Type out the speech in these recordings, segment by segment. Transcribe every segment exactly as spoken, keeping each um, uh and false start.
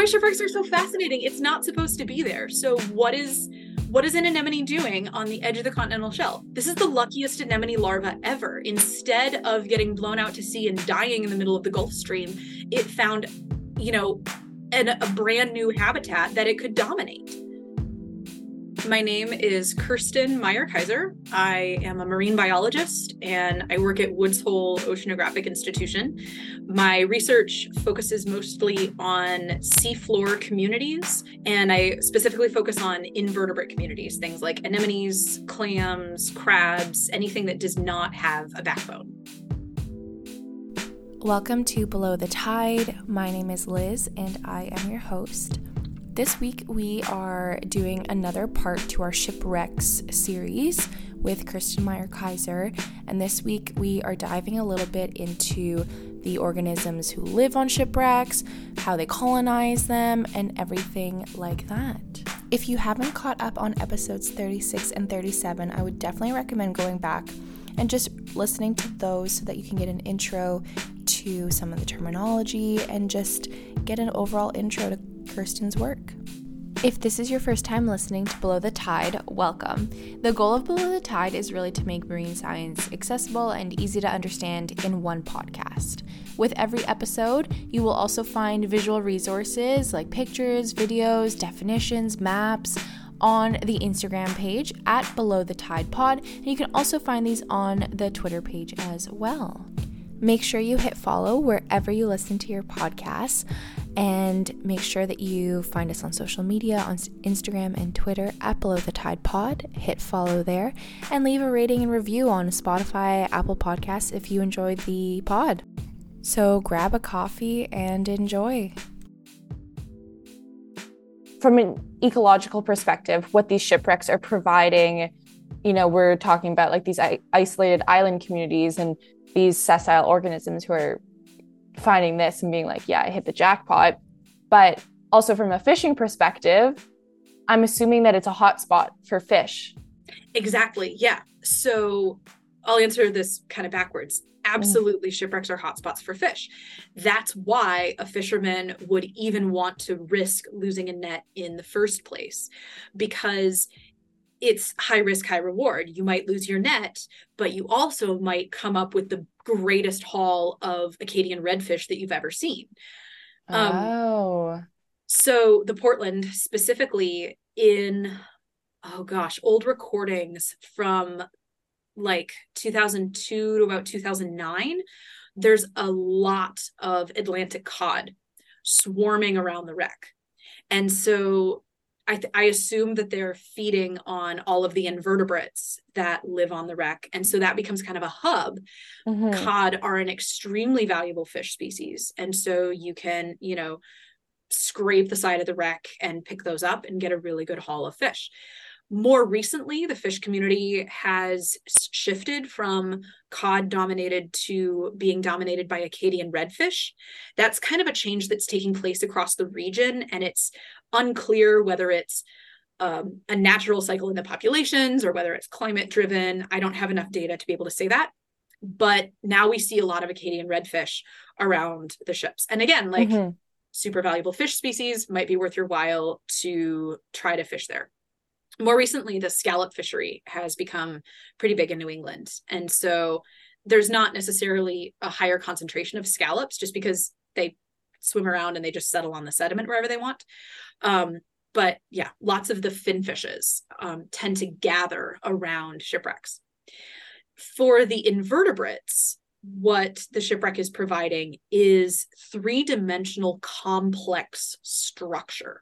why shipwrecks are so fascinating. It's not supposed to be there. So what is what is an anemone doing on the edge of the continental shelf? This is the luckiest anemone larva ever. Instead of getting blown out to sea and dying in the middle of the Gulf Stream, it found, you know, an, a brand new habitat that it could dominate. My name is Kirsten Meyer-Kaiser. I am a marine biologist and I work at Woods Hole Oceanographic Institution. My research focuses mostly on seafloor communities, and I specifically focus on invertebrate communities, things like anemones, clams, crabs, anything that does not have a backbone. Welcome to Below the Tide. My name is Liz and I am your host. This week we are doing another part to our shipwrecks series with Kirsten Meyer-Kaiser, and this week we are diving a little bit into the organisms who live on shipwrecks, how they colonize them, and everything like that. If you haven't caught up on episodes thirty-six and thirty-seven, I would definitely recommend going back and just listening to those so that you can get an intro to some of the terminology and just get an overall intro to Kirsten's work. If this is your first time listening to Below the Tide, welcome. The goal of Below the Tide is really to make marine science accessible and easy to understand in one podcast. With every episode, you will also find visual resources like pictures, videos, definitions, maps on the Instagram page at Below the Tide Pod, and you can also find these on the Twitter page as well. Make sure you hit follow wherever you listen to your podcasts, and make sure that you find us on social media on Instagram and Twitter at Below the Tide Pod. Hit follow there and leave a rating and review on Spotify, Apple Podcasts if you enjoyed the pod. So grab a coffee and enjoy. From an ecological perspective, what these shipwrecks are providing, you know, we're talking about like these isolated island communities and these sessile organisms who are finding this and being like, yeah, I hit the jackpot. But also from a fishing perspective, I'm assuming that it's a hotspot for fish. Exactly. Yeah. So I'll answer this kind of backwards. Absolutely, mm. Shipwrecks are hotspots for fish. That's why a fisherman would even want to risk losing a net in the first place, because it's high risk, high reward. You might lose your net, but you also might come up with the greatest haul of Acadian redfish that you've ever seen. Oh. Um, so the Portland, specifically in, oh gosh, old recordings from like two thousand two to about two thousand nine, there's a lot of Atlantic cod swarming around the wreck. And so I, th- I assume that they're feeding on all of the invertebrates that live on the wreck. And so that becomes kind of a hub. Mm-hmm. Cod are an extremely valuable fish species. And so you can, you know, scrape the side of the wreck and pick those up and get a really good haul of fish. More recently, the fish community has shifted from cod dominated to being dominated by Acadian redfish. That's kind of a change that's taking place across the region, and it's unclear whether it's um, a natural cycle in the populations or whether it's climate driven. I don't have enough data to be able to say that. But now we see a lot of Acadian redfish around the ships. And again, like mm-hmm. super valuable fish species, might be worth your while to try to fish there. More recently, the scallop fishery has become pretty big in New England. And so there's not necessarily a higher concentration of scallops just because they swim around and they just settle on the sediment wherever they want. Um, but yeah, lots of the fin fishes um, tend to gather around shipwrecks. For the invertebrates, what the shipwreck is providing is three-dimensional complex structure.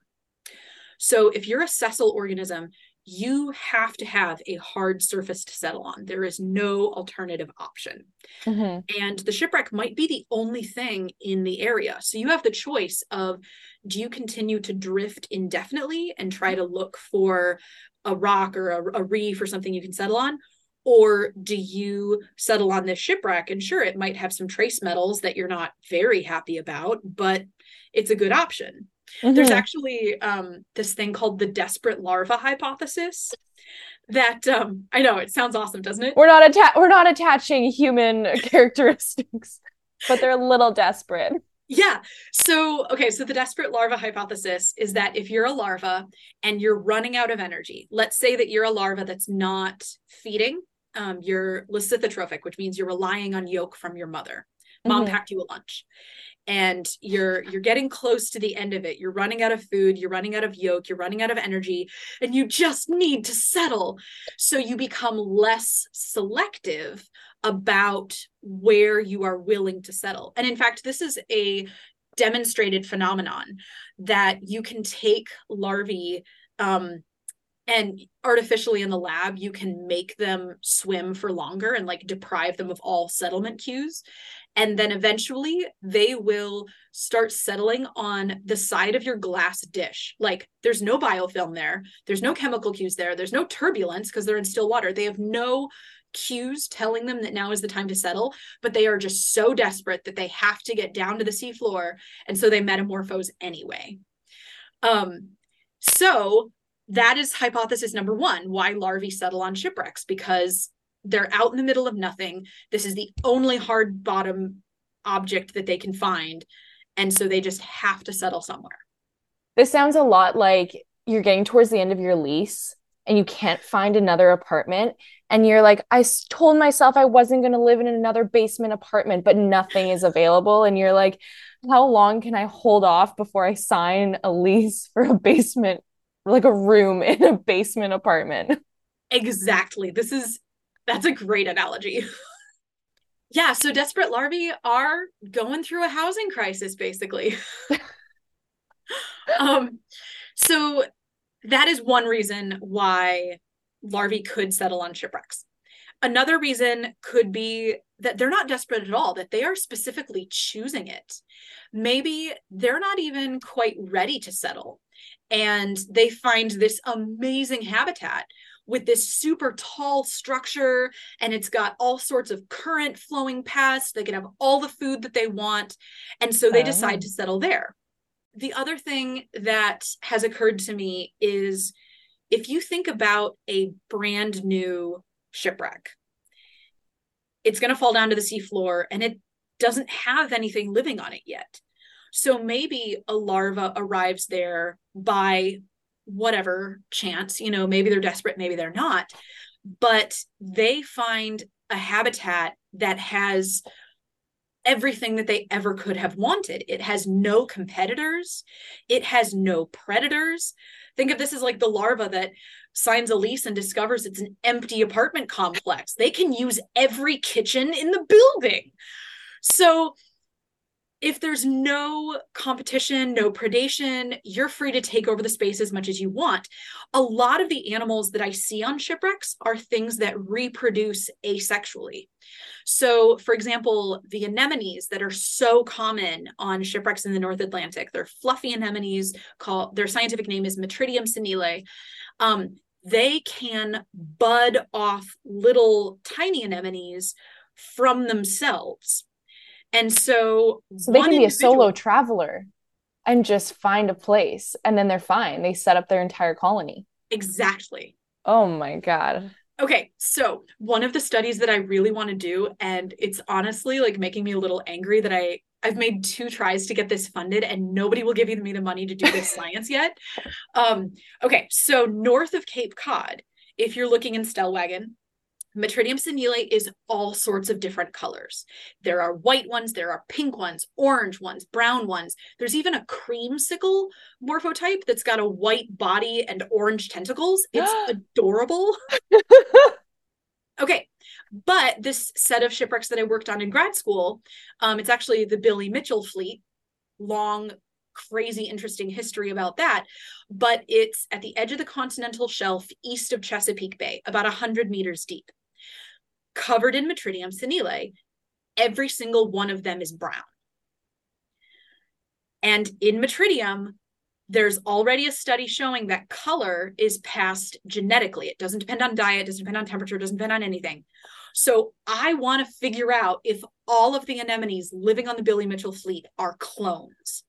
So if you're a sessile organism, you have to have a hard surface to settle on. There is no alternative option. Mm-hmm. And the shipwreck might be the only thing in the area. So you have the choice of, do you continue to drift indefinitely and try to look for a rock or a, a reef or something you can settle on? Or do you settle on this shipwreck? And sure, it might have some trace metals that you're not very happy about, but it's a good option. Mm-hmm. There's actually um, this thing called the desperate larva hypothesis that um, I know it sounds awesome, doesn't it? We're not atta- we're not attaching human characteristics, but they're a little desperate. Yeah. So, okay. So the desperate larva hypothesis is that if you're a larva and you're running out of energy, let's say that you're a larva that's not feeding, um, you're licithotrophic, which means you're relying on yolk from your mother. Mom Mm-hmm. packed you a lunch and you're you're getting close to the end of it. You're running out of food, you're running out of yolk, you're running out of energy, and you just need to settle. So you become less selective about where you are willing to settle. And in fact, this is a demonstrated phenomenon that you can take larvae um, and artificially in the lab, you can make them swim for longer and like deprive them of all settlement cues. And then eventually they will start settling on the side of your glass dish. Like there's no biofilm there. There's no chemical cues there. There's no turbulence because they're in still water. They have no cues telling them that now is the time to settle, but they are just so desperate that they have to get down to the seafloor. And so they metamorphose anyway. Um, so that is hypothesis number one, why larvae settle on shipwrecks, because they're out in the middle of nothing. This is the only hard bottom object that they can find. And so they just have to settle somewhere. This sounds a lot like you're getting towards the end of your lease and you can't find another apartment. And you're like, I told myself I wasn't going to live in another basement apartment, but nothing is available. And you're like, how long can I hold off before I sign a lease for a basement, like a room in a basement apartment? Exactly. This is, that's a great analogy. Yeah. So desperate larvae are going through a housing crisis, basically. um, so that is one reason why larvae could settle on shipwrecks. Another reason could be that they're not desperate at all, that they are specifically choosing it. Maybe they're not even quite ready to settle, and they find this amazing habitat with this super tall structure, and it's got all sorts of current flowing past. They can have all the food that they want, and so they decide Oh. to settle there. The other thing that has occurred to me is if you think about a brand new shipwreck, it's going to fall down to the seafloor and it doesn't have anything living on it yet. So maybe a larva arrives there by whatever chance, you know, maybe they're desperate, maybe they're not, but they find a habitat that has everything that they ever could have wanted. It has no competitors. It has no predators. Think of this as like the larva that signs a lease and discovers it's an empty apartment complex. They can use every kitchen in the building. So if there's no competition, no predation, you're free to take over the space as much as you want. A lot of the animals that I see on shipwrecks are things that reproduce asexually. So, for example, the anemones that are so common on shipwrecks in the North Atlantic, they're fluffy anemones, called, their scientific name is Metridium senile. Um, they can bud off little tiny anemones from themselves. And so, So they can be a individual, solo traveler and just find a place and then they're fine. They set up their entire colony. Exactly. Oh my God. Okay, so one of the studies that I really want to do, and it's honestly like making me a little angry that I I've made two tries to get this funded and nobody will give me the money to do this science yet. Um, okay, so north of Cape Cod, if you're looking in Stellwagen, Metridium senile is all sorts of different colors. There are white ones, there are pink ones, orange ones, brown ones. There's even a creamsicle morphotype that's got a white body and orange tentacles. It's adorable. Okay, but this set of shipwrecks that I worked on in grad school, um, it's actually the Billy Mitchell fleet. Long, crazy, interesting history about that. But it's at the edge of the continental shelf east of Chesapeake Bay, about one hundred meters deep, covered in Metridium senile. Every single one of them is brown. And in Metridium, there's already a study showing that color is passed genetically. It doesn't depend on diet, doesn't depend on temperature, doesn't depend on anything. So I want to figure out if all of the anemones living on the Billy Mitchell fleet are clones.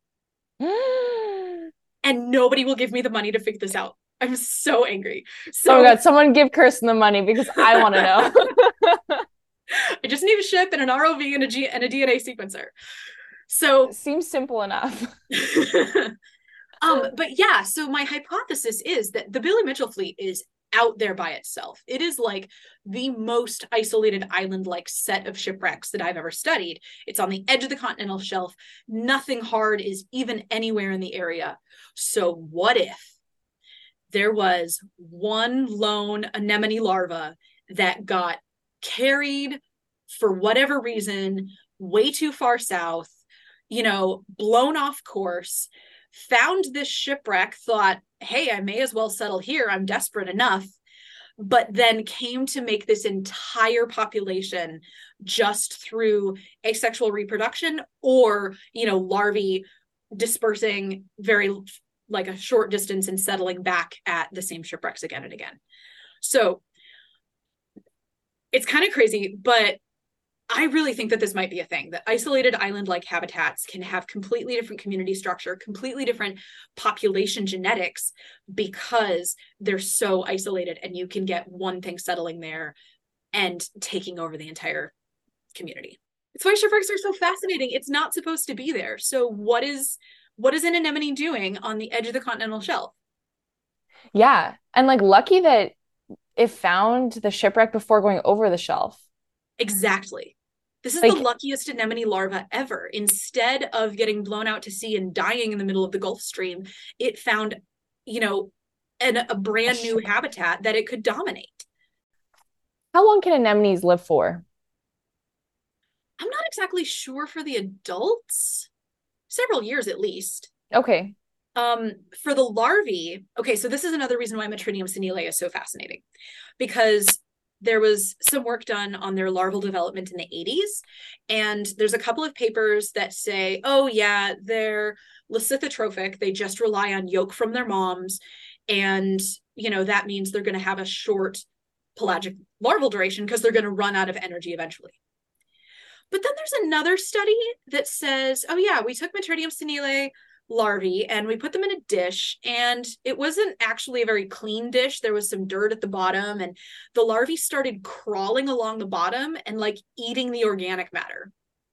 And nobody will give me the money to figure this out. I'm so angry. So, oh my God, someone give Kirsten the money because I want to know. I just need a ship and an R O V and a, G- and a D N A sequencer. So seems simple enough. um, but yeah, so my hypothesis is that the Billy Mitchell fleet is out there by itself. It is like the most isolated island-like set of shipwrecks that I've ever studied. It's on the edge of the continental shelf. Nothing hard is even anywhere in the area. So what if there was one lone anemone larva that got carried for whatever reason way too far south, you know, blown off course, found this shipwreck, thought, hey, I may as well settle here. I'm desperate enough. But then came to make this entire population just through asexual reproduction or, you know, larvae dispersing very like a short distance and settling back at the same shipwrecks again and again. So it's kind of crazy, but I really think that this might be a thing, that isolated island-like habitats can have completely different community structure, completely different population genetics because they're so isolated, and you can get one thing settling there and taking over the entire community. It's why shipwrecks are so fascinating. It's not supposed to be there. So what is what is an anemone doing on the edge of the continental shelf? Yeah. And like lucky that it found the shipwreck before going over the shelf. Exactly. This is like, the luckiest anemone larva ever. Instead of getting blown out to sea and dying in the middle of the Gulf Stream, it found, you know, an, a brand new habitat that it could dominate. How long can anemones live for? I'm not exactly sure for the adults. Several years at least. Okay. Um, for the larvae, okay, so this is another reason why Metridium senile is so fascinating, because there was some work done on their larval development in the eighties, and there's a couple of papers that say, oh yeah, they're leucotrophic, they just rely on yolk from their moms, and you know that means they're going to have a short pelagic larval duration because they're going to run out of energy eventually. But then there's another study that says, oh yeah, we took Metridium senile larvae and we put them in a dish, and it wasn't actually a very clean dish. There was some dirt at the bottom, and the larvae started crawling along the bottom and like eating the organic matter.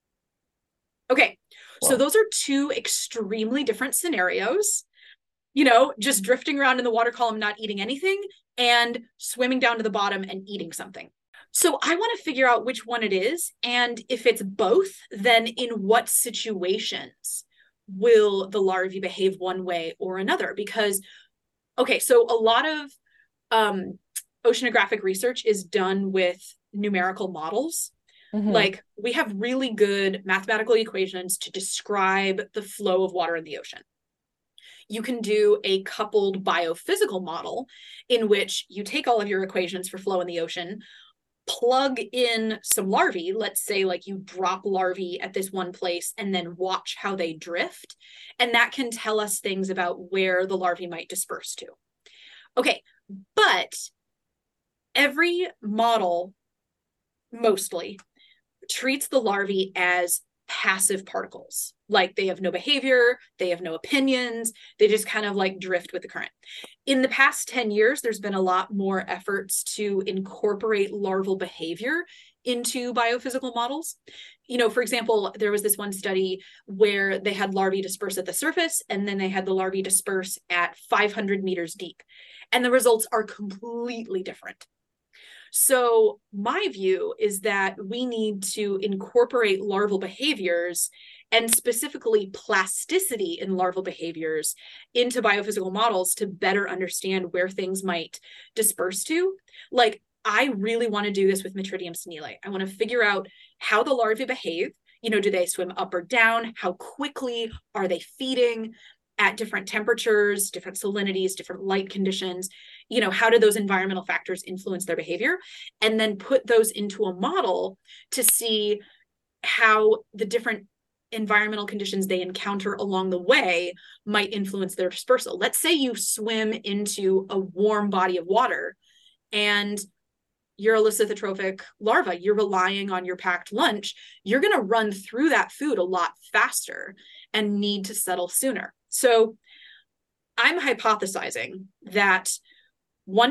Okay, Whoa. So those are two extremely different scenarios. You know, just drifting around in the water column, not eating anything, and swimming down to the bottom and eating something. So I want to figure out which one it is, and if it's both, then in what situations will the larvae behave one way or another? Because, okay, so a lot of um, oceanographic research is done with numerical models. Mm-hmm. Like we have really good mathematical equations to describe the flow of water in the ocean. You can do a coupled biophysical model in which you take all of your equations for flow in the ocean, plug in some larvae, let's say like you drop larvae at this one place and then watch how they drift. And that can tell us things about where the larvae might disperse to. Okay, but every model mostly treats the larvae as passive particles. Like they have no behavior, they have no opinions, they just kind of like drift with the current. In the past ten years, there's been a lot more efforts to incorporate larval behavior into biophysical models. You know, for example, there was this one study where they had larvae disperse at the surface, and then they had the larvae disperse at five hundred meters deep. And the results are completely different. So my view is that we need to incorporate larval behaviors, and specifically plasticity in larval behaviors, into biophysical models to better understand where things might disperse to. Like, I really want to do this with Metridium senile. I want to figure out how the larvae behave. You know, do they swim up or down? How quickly are they feeding at different temperatures, different salinities, different light conditions? You know, how do those environmental factors influence their behavior? And then put those into a model to see how the different environmental conditions they encounter along the way might influence their dispersal. Let's say you swim into a warm body of water and you're a leucotrophic larva, you're relying on your packed lunch, you're going to run through that food a lot faster and need to settle sooner. So I'm hypothesizing that once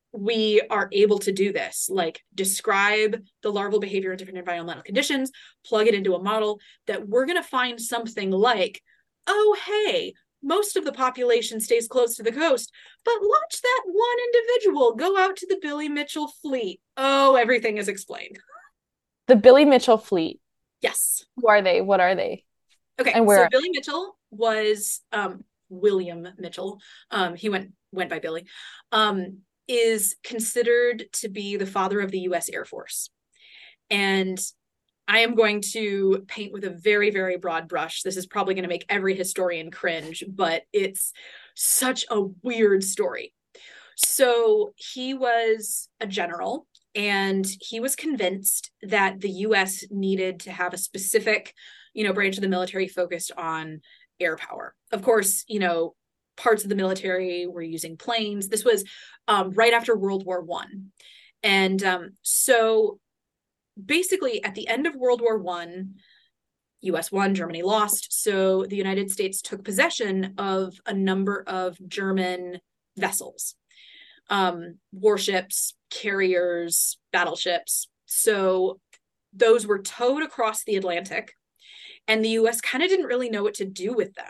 we are able to do this, like describe the larval behavior in different environmental conditions, plug it into a model, that we're going to find something like, oh, hey, most of the population stays close to the coast, but watch that one individual go out to the Billy Mitchell fleet. Oh, everything is explained. The Billy Mitchell fleet. Yes. Who are they? What are they? Okay, and where so Billy Mitchell was um, William Mitchell. Um, he went went by Billy. Um, is considered to be the father of the U S Air Force. And I am going to paint with a very, very broad brush. This is probably going to make every historian cringe, but it's such a weird story. So he was a general, and he was convinced that the U S needed to have a specific, you know, branch of the military focused on air power. Of course, you know, parts of the military were using planes. This was um, right after World War One. And um, so basically at the end of World War One, U S won, Germany lost. So the United States took possession of a number of German vessels, um, warships, carriers, battleships. So those were towed across the Atlantic, and the U S kind of didn't really know what to do with them.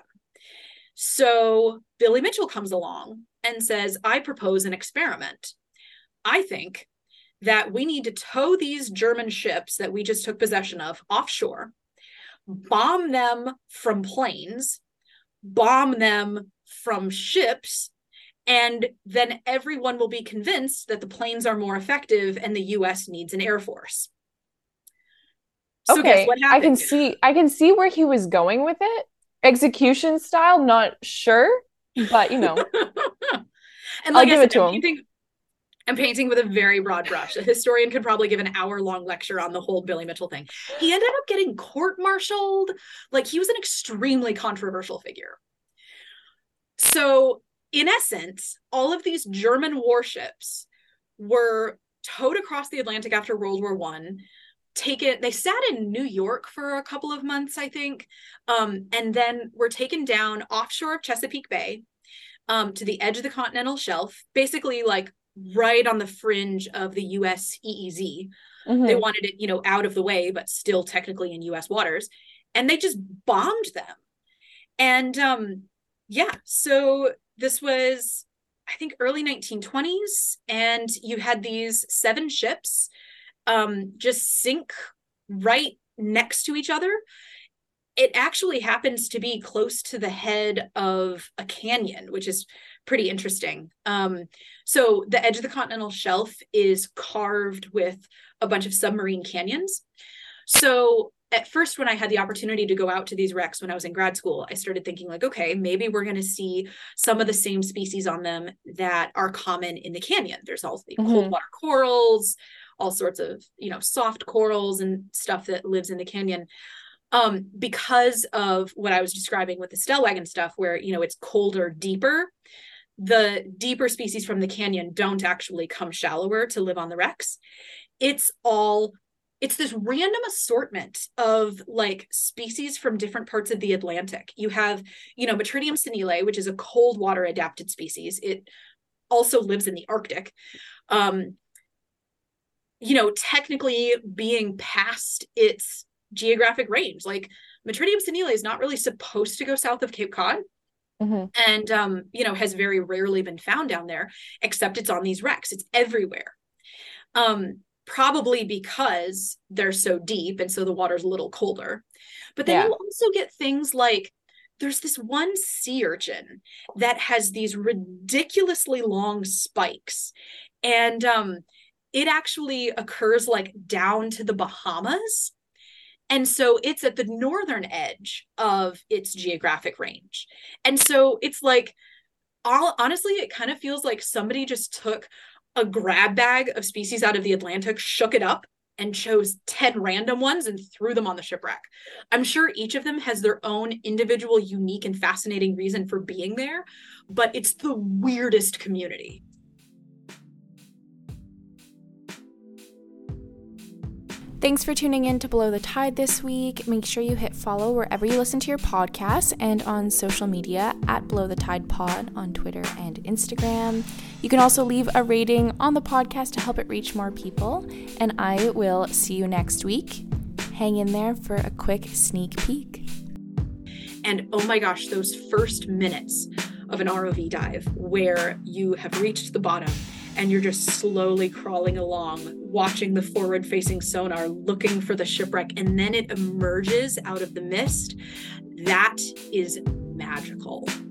So Billy Mitchell comes along and says, I propose an experiment. I think that we need to tow these German ships that we just took possession of offshore, bomb them from planes, bomb them from ships, and then everyone will be convinced that the planes are more effective and the U S needs an air force. So okay, guess what happened? I can see I can see where he was going with it. Execution style, not sure, but you know. And like I'll give I said, it to I'm him. painting, I'm painting with a very broad brush. A historian could probably give an hour-long lecture on the whole Billy Mitchell thing. He ended up getting court-martialed. Like, he was an extremely controversial figure. So, in essence, all of these German warships were towed across the Atlantic after World War One. Taken, they sat in New York for a couple of months, I think, um, and then were taken down offshore of Chesapeake Bay, um, to the edge of the continental shelf, basically like right on the fringe of the U S E E Z. Mm-hmm. They wanted it, you know, out of the way, but still technically in U S waters, and they just bombed them. And um, yeah, so this was, I think, early nineteen twenties, and you had these seven ships Um, just sink right next to each other. It actually happens to be close to the head of a canyon, which is pretty interesting. Um, so the edge of the continental shelf is carved with a bunch of submarine canyons. So at first, when I had the opportunity to go out to these wrecks when I was in grad school, I started thinking like, okay, maybe we're going to see some of the same species on them that are common in the canyon. There's also the mm-hmm. cold water corals, all sorts of, you know, soft corals and stuff that lives in the canyon. Um, because of what I was describing with the Stellwagen stuff, where, you know, it's colder, deeper, the deeper species from the canyon don't actually come shallower to live on the wrecks. It's all, it's this random assortment of like species from different parts of the Atlantic. You have, you know, Metridium senile, which is a cold water adapted species. It also lives in the Arctic. Um, you know, technically being past its geographic range. Like Metridium senile is not really supposed to go south of Cape Cod, mm-hmm. and, um, you know, has very rarely been found down there, except it's on these wrecks. It's everywhere. Um, probably because they're so deep, and so the water's a little colder. But then yeah. you also get things like, there's this one sea urchin that has these ridiculously long spikes. And, um, it actually occurs like down to the Bahamas. And so it's at the northern edge of its geographic range. And so it's like, all, honestly, it kind of feels like somebody just took a grab bag of species out of the Atlantic, shook it up, and chose ten random ones and threw them on the shipwreck. I'm sure each of them has their own individual, unique, and fascinating reason for being there, but it's the weirdest community. Thanks for tuning in to Below the Tide this week. Make sure you hit follow wherever you listen to your podcasts and on social media at Below the Tide Pod on Twitter and Instagram. You can also leave a rating on the podcast to help it reach more people. And I will see you next week. Hang in there for a quick sneak peek. And oh my gosh, those first minutes of an R O V dive where you have reached the bottom and you're just slowly crawling along, watching the forward-facing sonar, looking for the shipwreck, and then it emerges out of the mist, that is magical.